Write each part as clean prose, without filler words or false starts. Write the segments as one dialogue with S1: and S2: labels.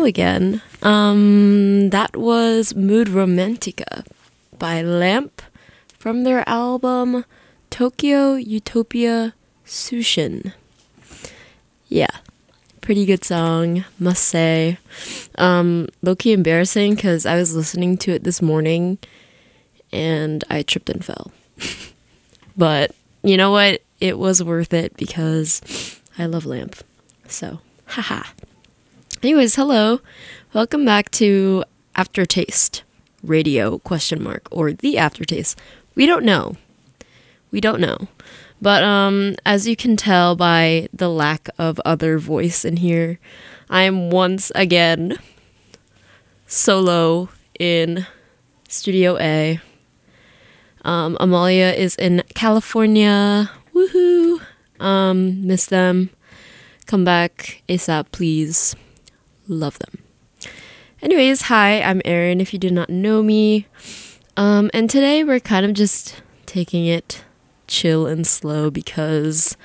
S1: hello again. That was Mood Romantica by Lamp from their album Tokyo Utopia Sushin. Yeah, pretty good song, must say. Low-key embarrassing because I was listening to it this morning and I tripped and fell. But you know what? It was worth it because I love Lamp. So, haha. Anyways, hello. Welcome back to Aftertaste Radio, ? Or The Aftertaste. We don't know. But as you can tell by the lack of other voice in here, I am once again solo in Studio A. Amalia is in California. Woohoo! Miss them. Come back ASAP, please. Love them. Anyways, hi, I'm Erin, if you did not know me. And today we're kind of just taking it chill and slow because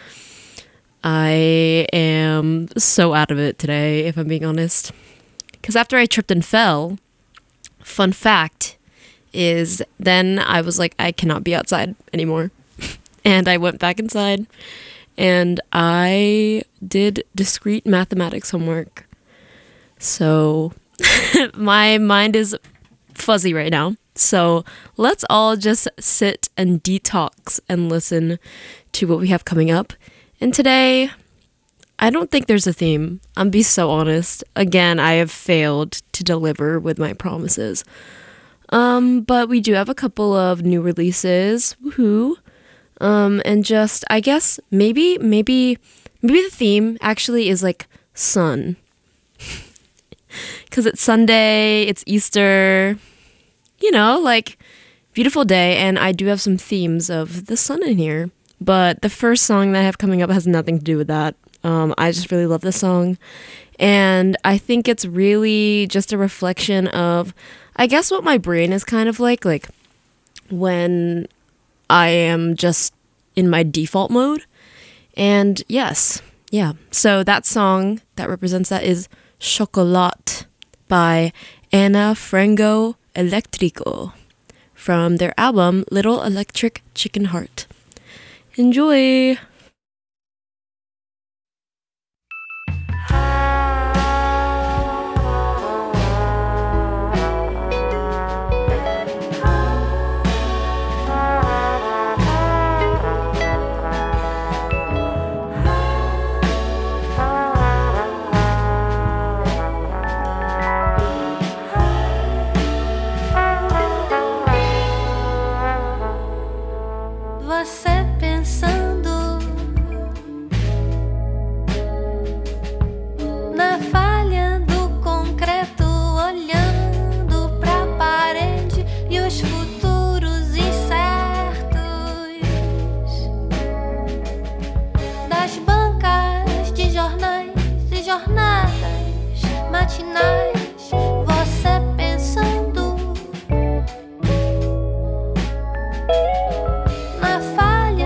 S1: I am so out of it today, if I'm being honest. Because after I tripped and fell, fun fact is then I was like, I cannot be outside anymore. And I went back inside and I did discrete mathematics homework. So my mind is fuzzy right now. So let's all just sit and detox and listen to what we have coming up. And today, I don't think there's a theme. I'm be so honest. Again, I have failed to deliver with my promises. But we do have a couple of new releases. Woohoo. And just, I guess, maybe the theme actually is like sun. Because it's Sunday, it's Easter, you know, like beautiful day. And I do have some themes of the sun in here. But the first song that I have coming up has nothing to do with that. I just really love this song. And I think it's really just a reflection of, I guess, what my brain is kind of like when I am just in my default mode. And yes, yeah. So that song that represents that is Chocolat by Ana Frango Electrico from their album Little Electric Chicken Heart. Enjoy!
S2: Você pensando na falha do concreto, olhando pra parede e os futuros incertos das bancas de jornais e jornadas matinais. Você pensando na falha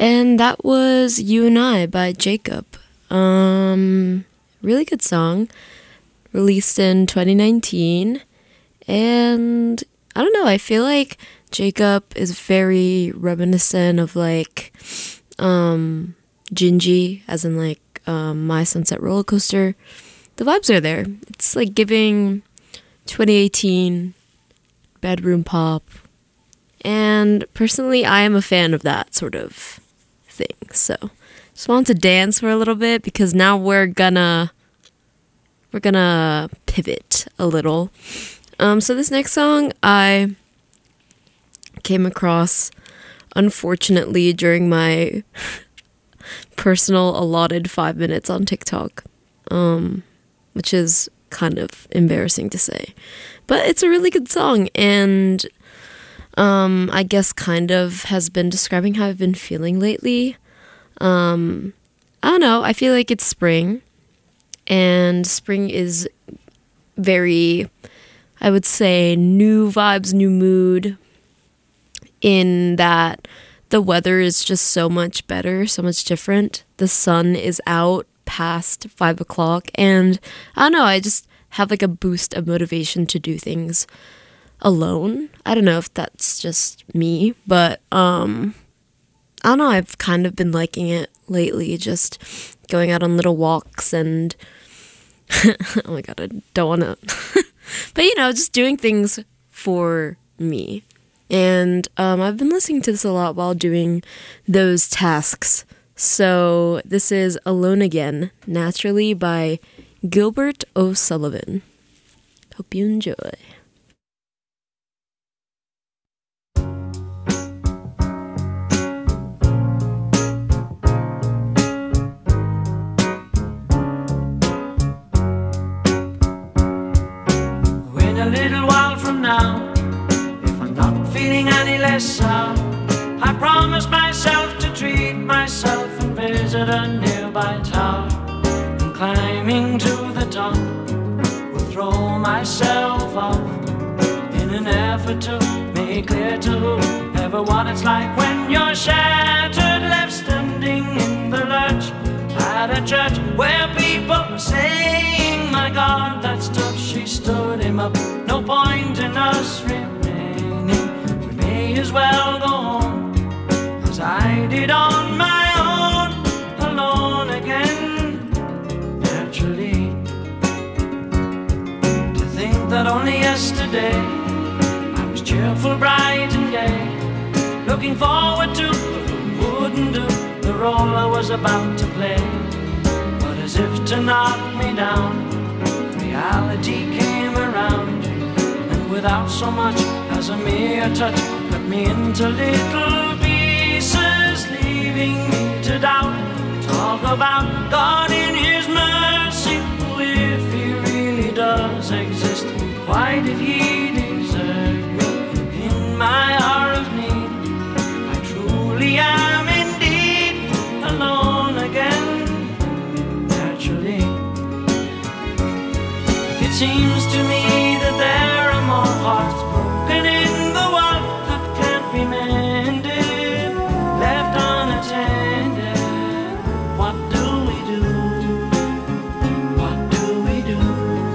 S1: And that was You and I by Jacob. Really good song. Released in 2019. And I don't know, I feel like Jacob is very reminiscent of like Gingy, as in like My Sunset Roller Coaster. The vibes are there. It's like giving 2018 bedroom pop. And personally, I am a fan of that sort of thing. So just wanted to dance for a little bit because now we're gonna pivot a little. So this next song I came across, unfortunately, during my personal allotted 5 minutes on TikTok, which is kind of embarrassing to say. But it's a really good song, and I guess kind of has been describing how I've been feeling lately. I don't know, I feel like it's spring, and spring is very, I would say, new vibes, new mood, in that the weather is just so much better, so much different. The sun is out past 5 o'clock, and I don't know, I just have like a boost of motivation to do things alone. I don't know if that's just me, but I don't know, I've kind of been liking it lately, just going out on little walks and oh my god, I don't want to but you know, just doing things for me. And I've been listening to this a lot while doing those tasks. So this is Alone Again, Naturally by Gilbert O'Sullivan. Hope you enjoy.
S3: Wait a little while from now, feeling any less sour, I promise myself to treat myself and visit a nearby tower. And climbing to the top, will throw myself off in an effort to make clear to whoever what it's like when you're shattered, left standing in the lurch at a church where people are saying, my God, that stuff, she stood him up. No point in us may as well go on as I did on my own, alone again, naturally. To think that only yesterday I was cheerful, bright and gay, looking forward to what wouldn't do the role I was about to play. But as if to knock me down, reality came around, and without so much as a mere touch, cut me into little pieces, leaving me to doubt. Talk about God in His mercy, who, if He really does exist, why did He desert me in my hour of need? I truly am indeed alone again, naturally. It seems to me that there are more hearts broken in the world that can't be mended, left unattended. What do we do? What do we do?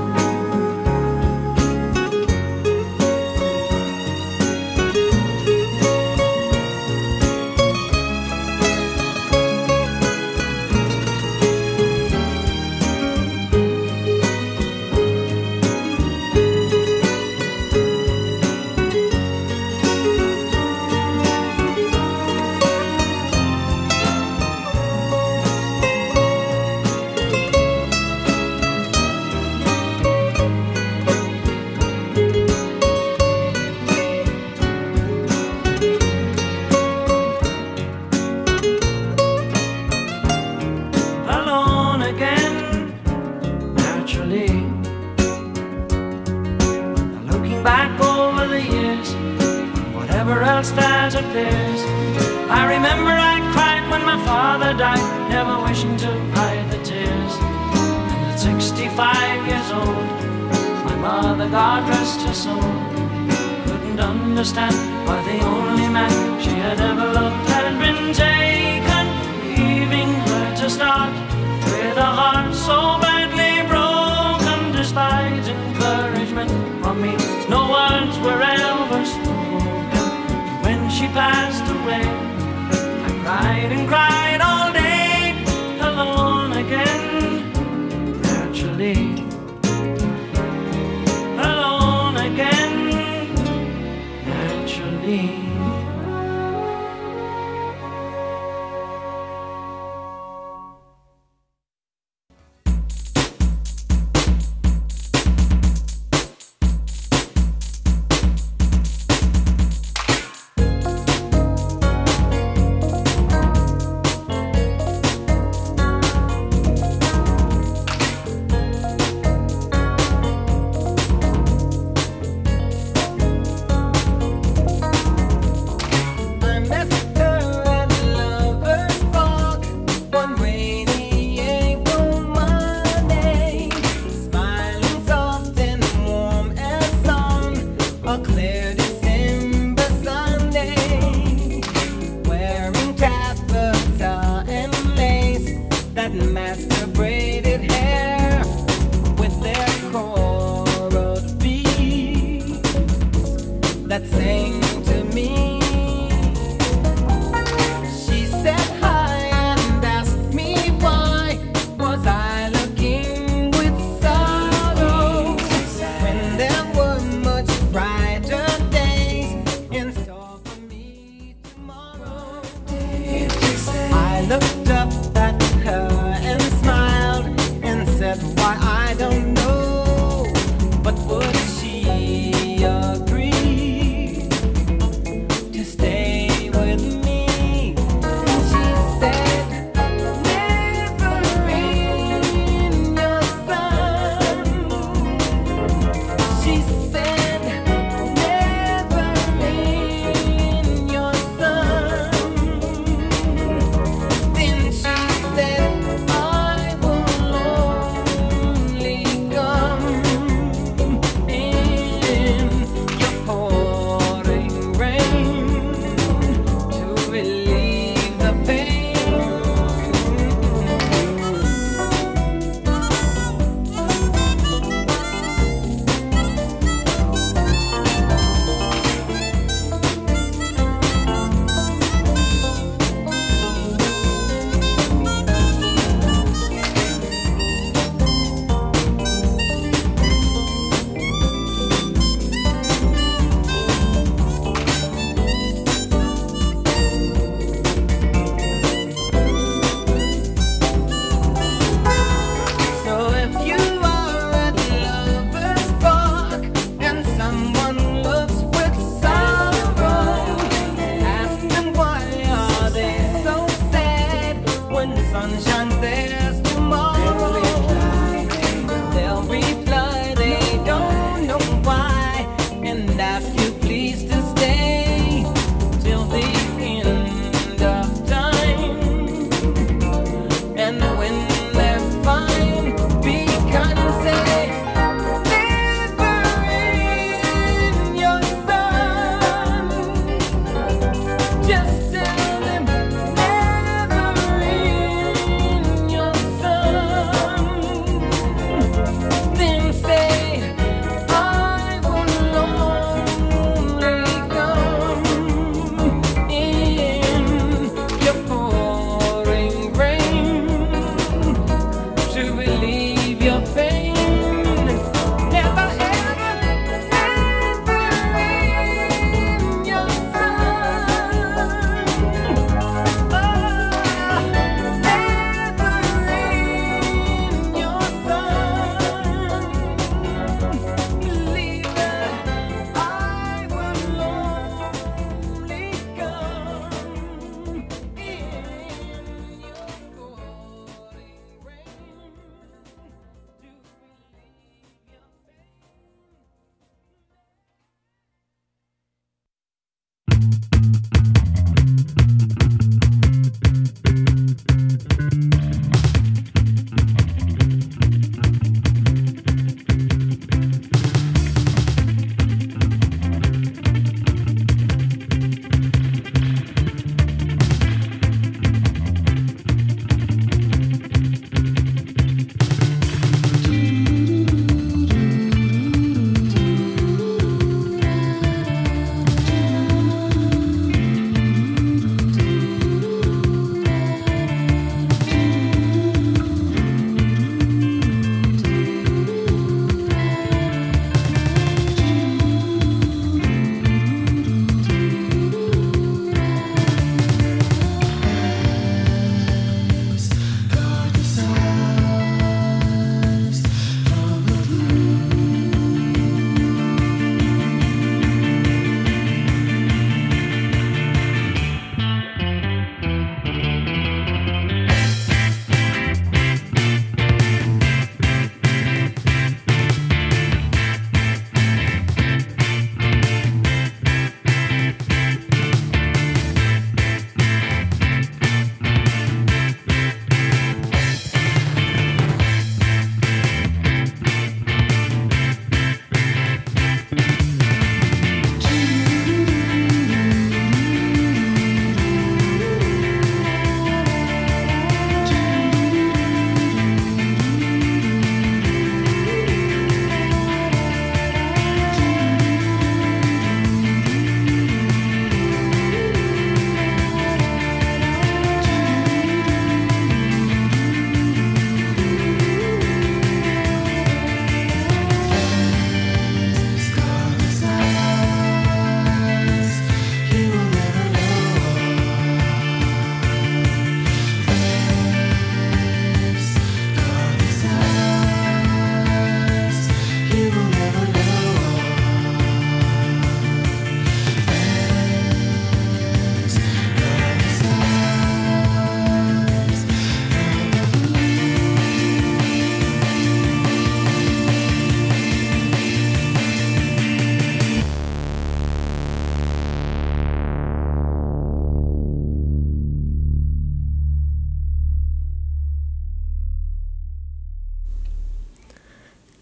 S3: else that appears. I remember I cried when my father died, never wishing to hide the tears. And at 65 years old, my mother, God rest her soul, couldn't understand why the only man she had ever loved had been taken she passed away. I cried and cried all day, alone again, naturally. Alone again, naturally.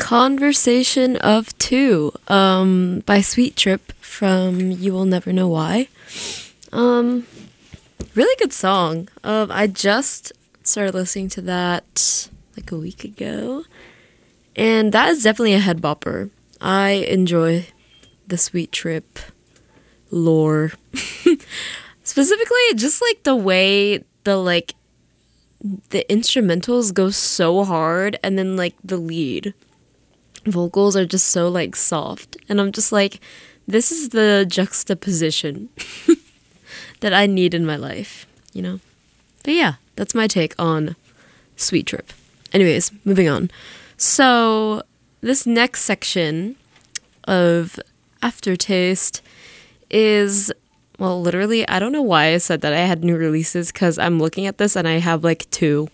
S1: Conversation of Two by Sweet Trip from You Will Never Know Why. Really good song. I just started listening to that like a week ago, and that is definitely a head bopper. I enjoy the Sweet Trip lore. Specifically, just like the way the instrumentals go so hard, and then like the lead vocals are just so like soft, and I'm just like, this is the juxtaposition that I need in my life, you know? But yeah, that's my take on Sweet Trip. Anyways, moving on. So this next section of Aftertaste is, well, literally, I don't know why I said that I had new releases, because I'm looking at this and I have like 2.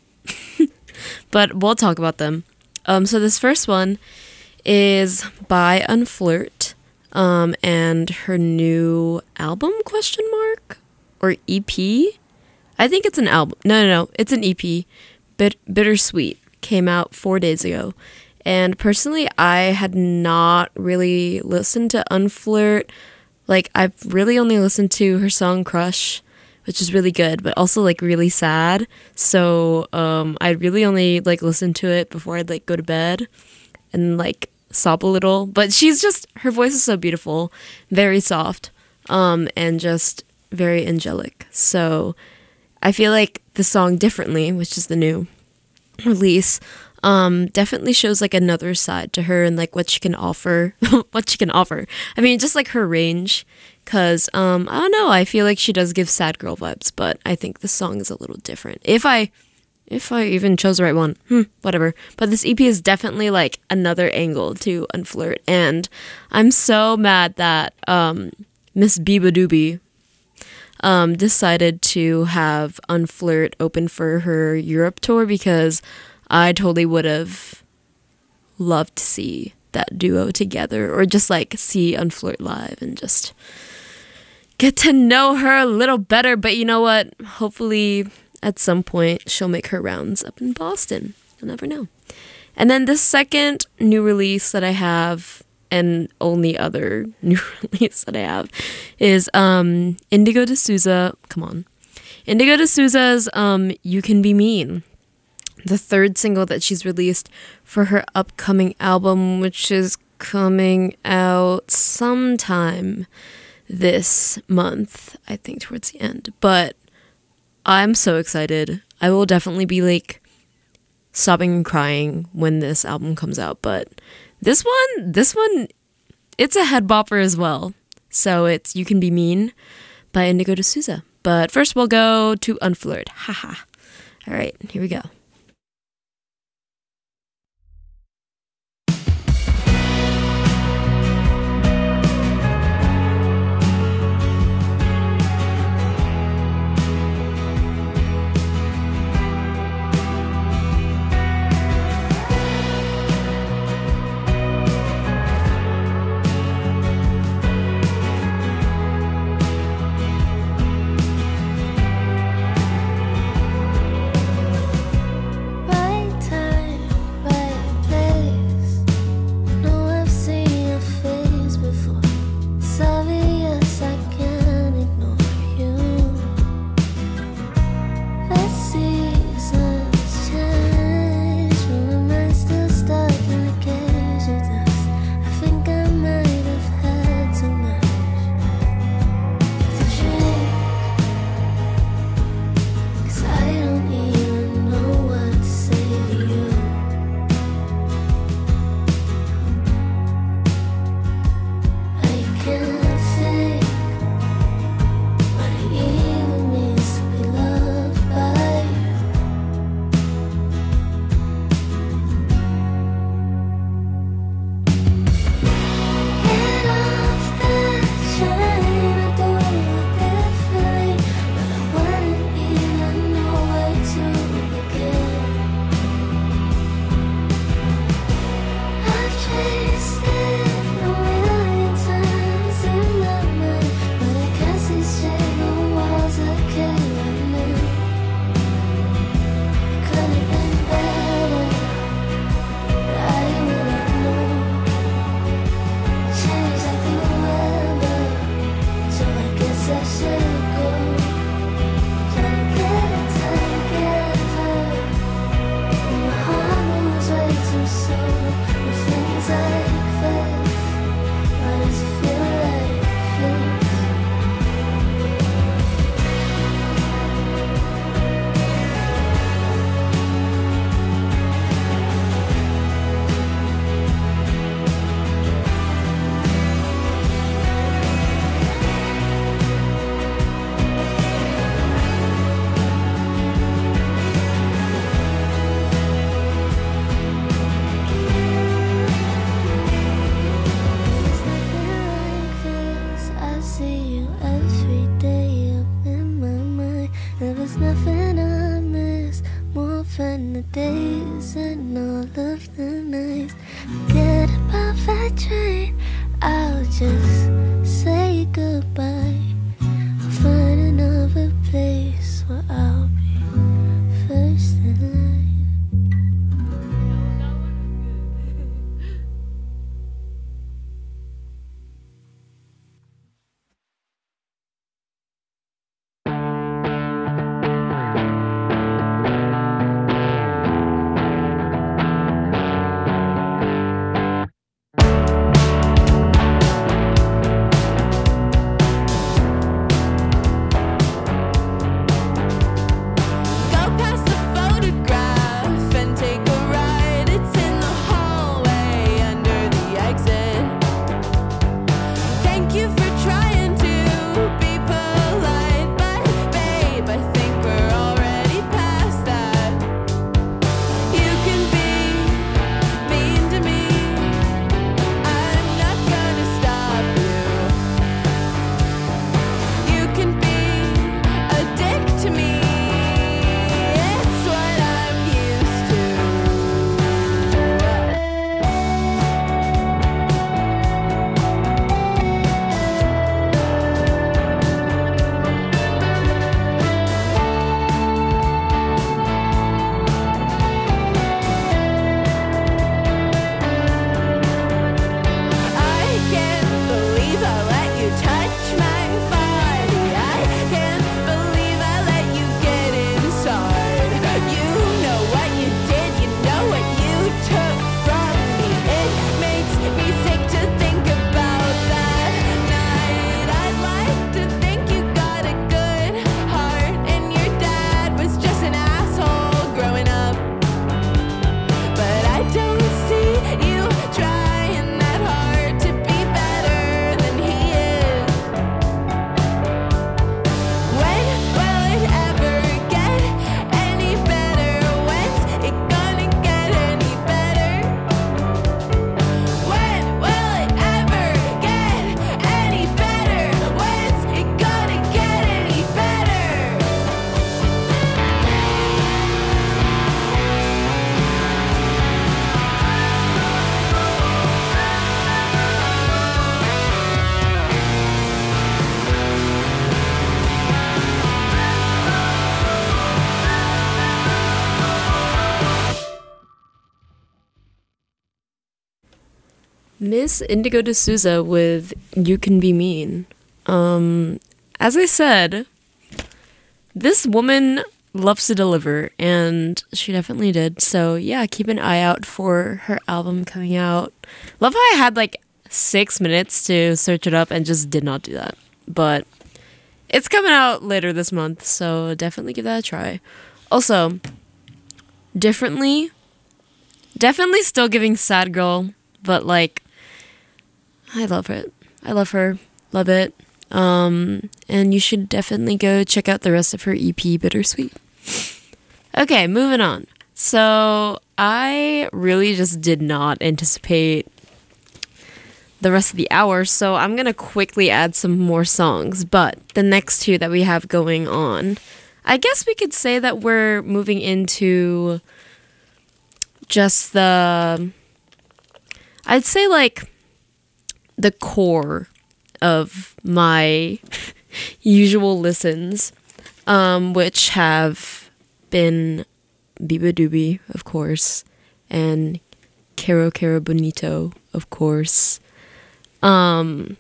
S1: But we'll talk about them. So this first one is by Unflirt, and her new album, question mark? Or EP? I think it's an album. No, it's an EP. Bittersweet came out 4 days ago. And personally, I had not really listened to Unflirt. Like, I've really only listened to her song Crush, which is really good, but also like really sad. So I really only like listened to it before I'd like go to bed and like sob a little. But her voice is so beautiful, very soft, and just very angelic. So I feel like the song Differently, which is the new release, definitely shows like another side to her and like what she can offer. I mean, just like her range, because I don't know, I feel like she does give sad girl vibes, but I think the song is a little different. If I even chose the right one, whatever. But this EP is definitely like another angle to Unflirt, and I'm so mad that Miss Biba Doobie decided to have Unflirt open for her Europe tour, because I totally would have loved to see that duo together, or just like see Unflirt live and just get to know her a little better. But you know what? Hopefully at some point she'll make her rounds up in Boston. You'll never know. And then the second new release that I have, and only other new release that I have, is Indigo D'Souza. Come on. Indigo D'Souza's You Can Be Mean, the third single that she's released for her upcoming album, which is coming out sometime this month, I think towards the end. But I'm so excited. I will definitely be like sobbing and crying when this album comes out. But this one, it's a head bopper as well. So it's You Can Be Mean by Indigo D'Souza. But first we'll go to Unflirt. Haha. All right, here we go.
S2: and the days and all of the nights. Forget about that train, I'll just say goodbye. I'll find another place where I'll be first in line.
S1: Miss Indigo D'Souza with You Can Be Mean. As I said, this woman loves to deliver, and she definitely did. So yeah, keep an eye out for her album coming out. Love how I had like 6 minutes to search it up and just did not do that. But it's coming out later this month, so definitely give that a try. Also, definitely still giving sad girl, but like, I love it. I love her. Love it. And you should definitely go check out the rest of her EP, Bittersweet. Okay, moving on. So I really just did not anticipate the rest of the hour, so I'm gonna quickly add some more songs. But the next two that we have going on, I guess we could say that we're moving into just I'd say like the core of my usual listens, which have been Biba Doobie, of course, and Caro Caro Bonito, of course. And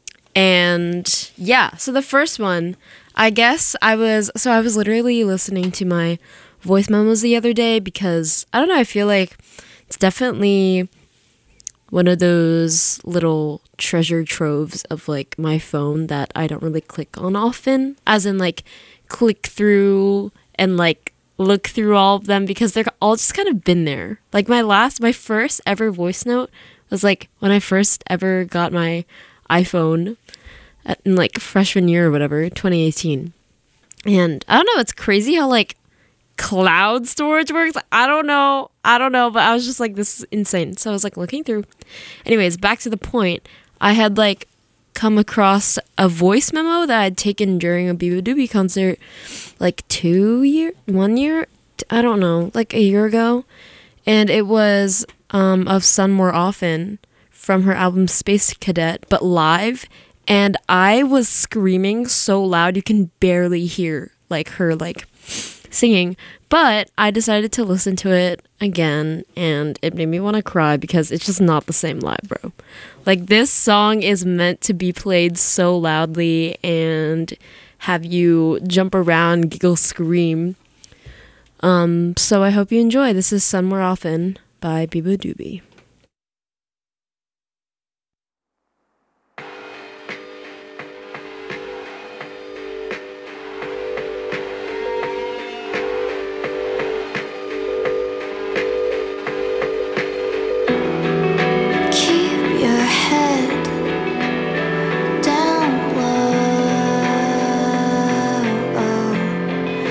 S1: yeah, so the first one, I guess I was literally listening to my voice memos the other day because, I don't know, I feel like it's definitely one of those little treasure troves of like my phone that I don't really click on often, as in like click through and like look through all of them, because they're all just kind of been there. Like my first ever voice note was like when I first ever got my iPhone in like freshman year or whatever, 2018. And I don't know, it's crazy how like cloud storage works. I don't know, but I was just like, this is insane. So I was like looking through. Anyways, back to the point. I had like come across a voice memo that I'd taken during a Biba Doobie concert like 1 year I don't know, like a year ago, and it was of Sun More Often from her album Space Cadet, but live, and I was screaming so loud you can barely hear like her like singing. But I decided to listen to it again, and it made me want to cry because it's just not the same live, bro. Like, this song is meant to be played so loudly and have you jump around, giggle, scream. So I hope you enjoy. This is Sun More Often by Biba Doobie.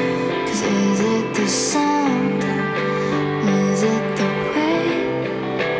S2: Is it the way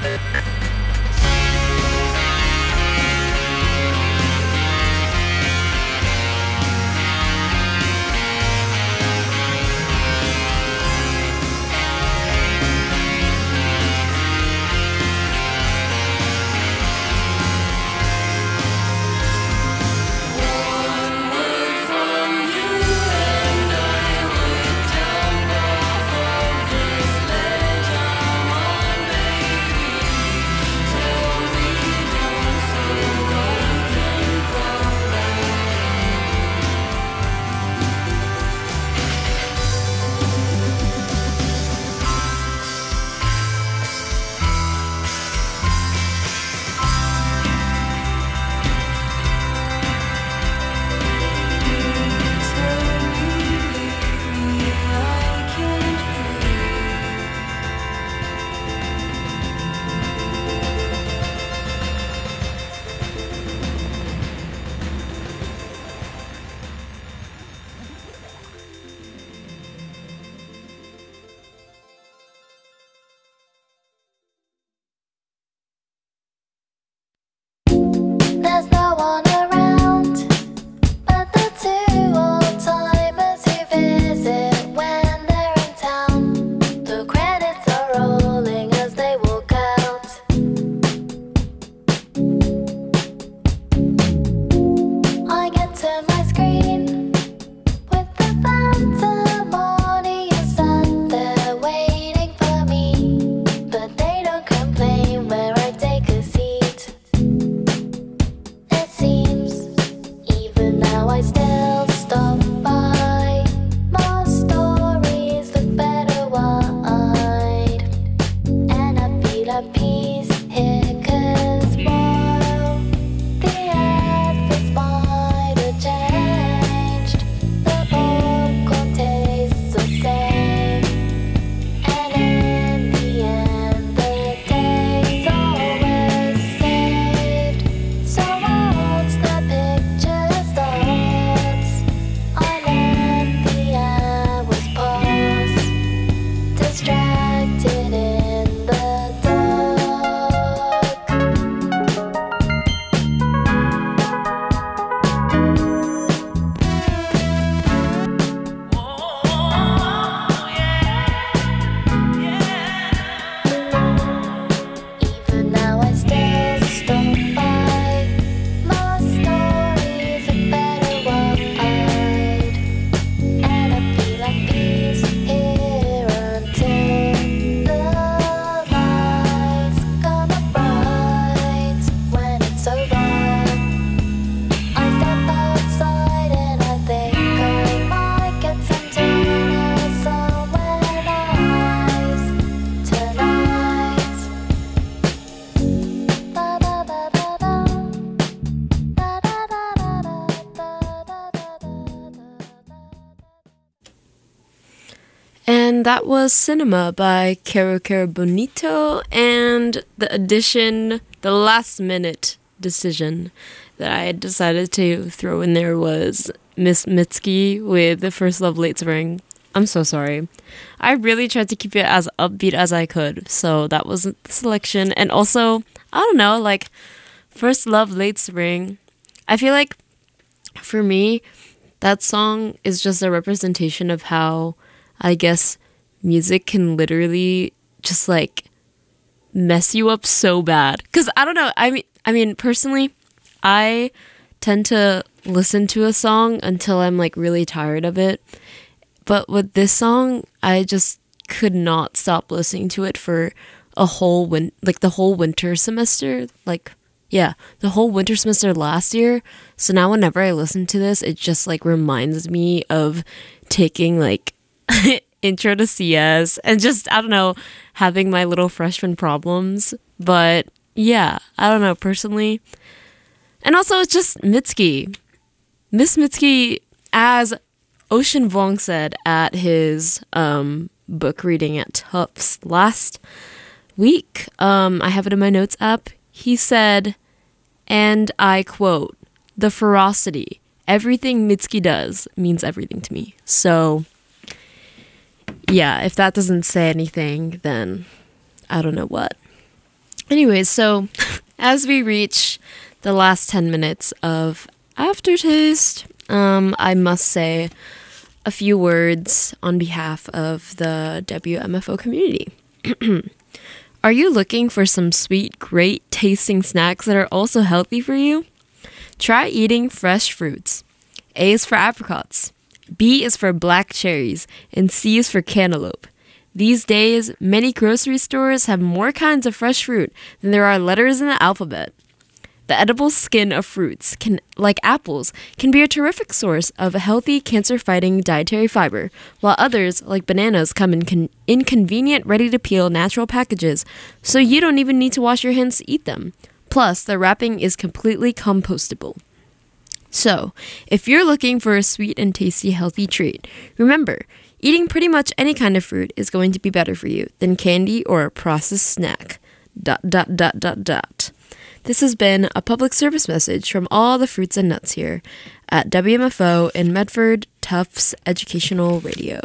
S2: There's no one around but the two old-timers who visit when they're in town. The credits are rolling as they walk out. I get to my screen with the phantom audio sat there waiting for me, but they don't complain where I take a seat. It seems even now I still stop by. Most stories look better wide, and I feel at peace here 'cause while the adverts might have changed, the popcorn tastes the same. And in the end, the day's always saved. So once the picture starts, I let the hours pass, distracted in the dark. Even now I still stop by. My stories are better wide, and I feel at peace here until the lights come up bright. When it's over, I step outside and I think I might get some dinner somewhere nice tonight. Da da da da da. Da da da da da. Da da da da da.
S1: And that was Cinema by Caro Caro Bonito, and the addition, the last minute decision that I had decided to throw in there was Miss Mitski with The First Love Late Spring. I'm so sorry. I really tried to keep it as upbeat as I could, so that wasn't the selection. And also, I don't know, like, First Love Late Spring, I feel like for me, that song is just a representation of how, I guess, music can literally just like mess you up so bad. Cause I don't know. I mean, personally, I tend to listen to a song until I'm like really tired of it. But with this song, I just could not stop listening to it for a whole the whole winter semester. Like, yeah, the whole winter semester last year. So now whenever I listen to this, it just like reminds me of taking like intro to CS and just, I don't know, having my little freshman problems. But yeah, I don't know, personally. And also it's just Mitski. Miss Mitski, as Ocean Vuong said at his book reading at Tufts last week, I have it in my notes app. He said, and I quote, "The ferocity, everything Mitski does means everything to me." So yeah, if that doesn't say anything, then I don't know what. Anyways, so as we reach the last 10 minutes of Aftertaste, I must say a few words on behalf of the WMFO community. Are you looking for some sweet, great tasting snacks that are also healthy for you? Try eating fresh fruits. A is for apricots, B is for black cherries, and C is for cantaloupe. These days, many grocery stores have more kinds of fresh fruit than there are letters in the alphabet. The edible skin of fruits, like apples, can be a terrific source of healthy, cancer-fighting dietary fiber, while others, like bananas, come in inconvenient, ready-to-peel natural packages, so you don't even need to wash your hands to eat them. Plus, the wrapping is completely compostable. So, if you're looking for a sweet and tasty healthy treat, remember, eating pretty much any kind of fruit is going to be better for you than candy or a processed snack. ... This has been a public service message from all the fruits and nuts here at WMFO in Medford, Tufts Educational Radio.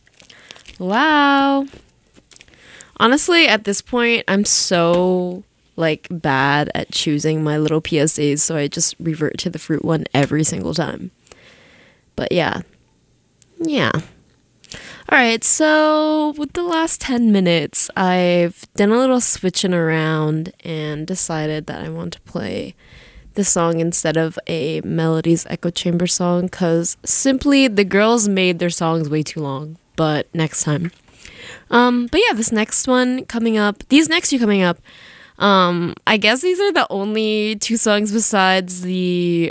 S1: Wow. Honestly, at this point, I'm so bad at choosing my little PSAs, so I just revert to the fruit one every single time. But yeah. Alright, so with the last 10 minutes, I've done a little switching around and decided that I want to play this song instead of a Melodies Echo Chamber song, because simply the girls made their songs way too long, but next time. But yeah, these next two coming up, I guess these are the only two songs besides the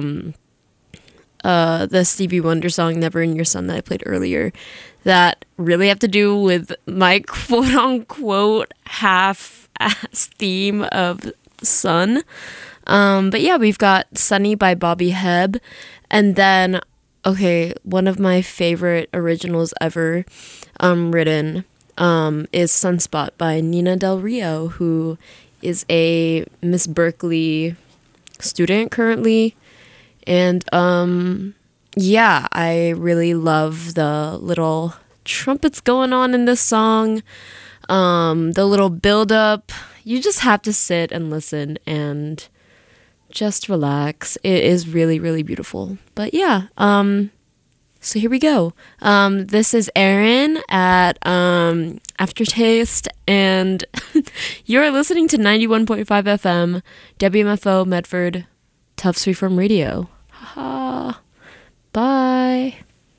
S1: Stevie Wonder song Never in Your Sun that I played earlier that really have to do with my quote-unquote half-ass theme of sun. But yeah, we've got Sunny by Bobby Hebb, and then, okay, one of my favorite originals ever written is Sunspot by Nina Del Rio, who is a Miss Berkeley student currently. And yeah, I really love the little trumpets going on in this song, the little build up. You just have to sit and listen and just relax. It is really, really beautiful. But yeah, so here we go. This is Erin at Aftertaste, and you're listening to 91.5 FM, WMFO Medford, Tufts Freeform Radio. Haha. Bye.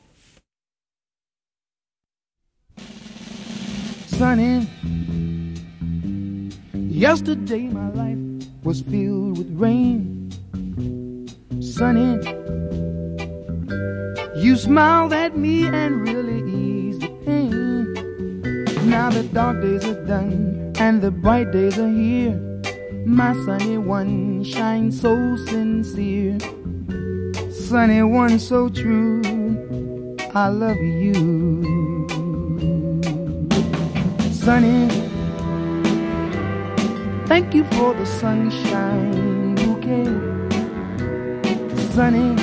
S4: Sunny, yesterday my life was filled with rain. Sunny, you smiled at me and really eased the pain. Now the dark days are done and the bright days are here. My sunny one shines so sincere. Sunny one so true, I love you. Sunny, thank you for the sunshine bouquet. Sunny,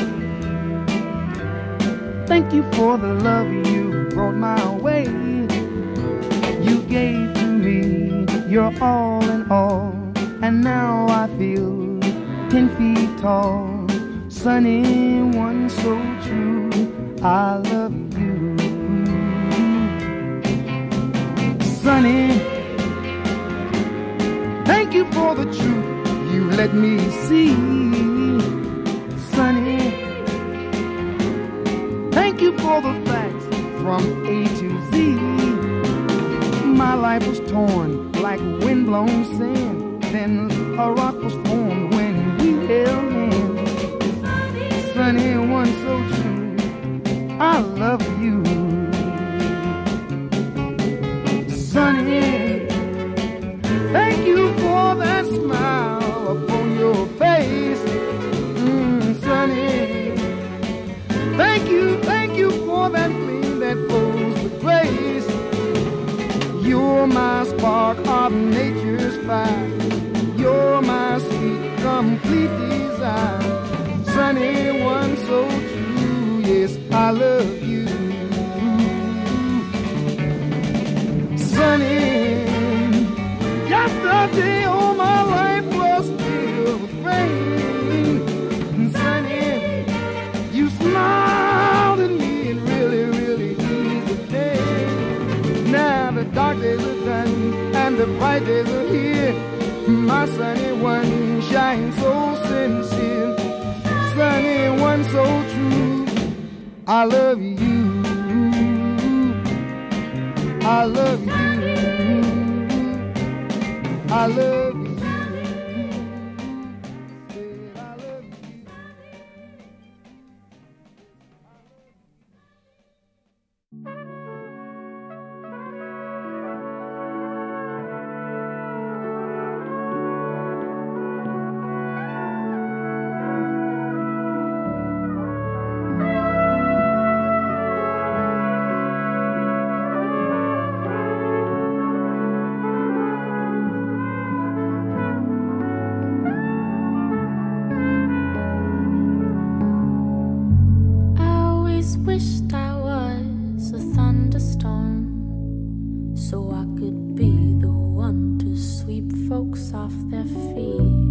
S4: thank you for the love you brought my way. You gave to me your all in all, and now I feel 10 feet tall. Sunny one so true, I love you. Sunny, thank you for the truth you let me see. Sunny, thank you for the facts from A to Z. My life was torn like windblown sand, then a rock was formed when we held hands. Sunny one so true, I love you. Sunny, thank you for that smile upon your face. Sunny, thank you for that gleam that flows with grace. You're my spark of nature's fire. You're my sweet, complete desire. Sunny one so true, yes, I love you. Sunny, yesterday bright days are here. My sunny one shines so sincere, sunny one so true. I love you, I love you, I love you.
S2: Wished I was a thunderstorm, so I could be the one to sweep folks off their feet.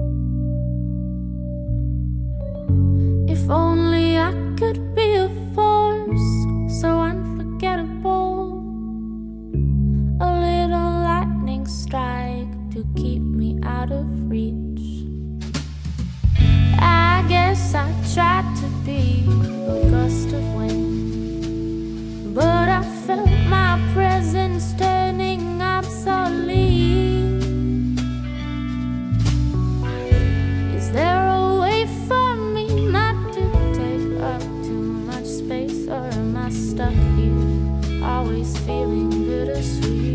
S2: If only I could be a force so unforgettable, a little lightning strike to keep me out of reach. I guess I tried to be a gust of wind, but I felt my presence turning obsolete. Is there a way for me not to take up too much space, or am I stuck here, always feeling bittersweet?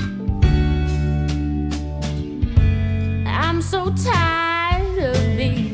S2: So tired of being